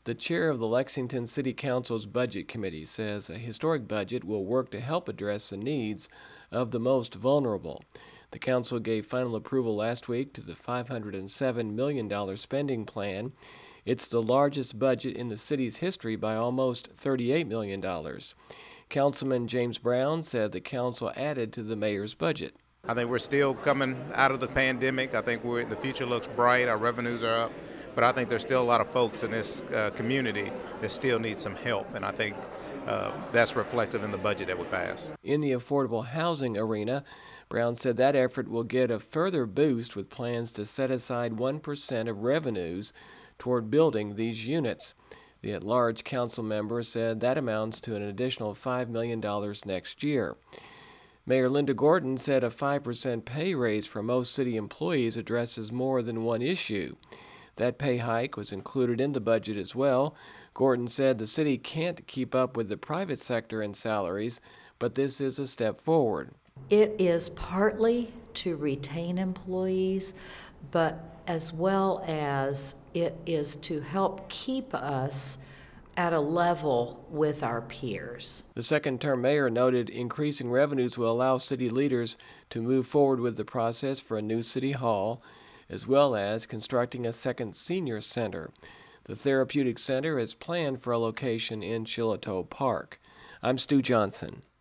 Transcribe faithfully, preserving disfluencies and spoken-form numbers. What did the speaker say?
The chair of the Lexington City Council's Budget Committee says a historic budget will work to help address the needs of the most vulnerable. The council gave final approval last week to the five hundred seven million dollars spending plan. It's the largest budget in the city's history by almost thirty-eight million dollars. Councilman James Brown said the council added to the mayor's budget. I think we're still coming out of the pandemic. I think we're, the future looks bright. Our revenues are up. But I think there's still a lot of folks in this uh, community that still need some help. And I think uh, that's reflected in the budget that we passed. In the affordable housing arena, Brown said that effort will get a further boost with plans to set aside one percent of revenues toward building these units. The at-large council member said that amounts to an additional five million dollars next year. Mayor Linda Gordon said a five percent pay raise for most city employees addresses more than one issue. That pay hike was included in the budget as well. Gordon said the city can't keep up with the private sector in salaries, but this is a step forward. It is partly to retain employees, but as well as it is to help keep us at a level with our peers. The second-term mayor noted increasing revenues will allow city leaders to move forward with the process for a new city hall, as well as constructing a second senior center. The therapeutic center is planned for a location in Shiloh Park. I'm Stu Johnson.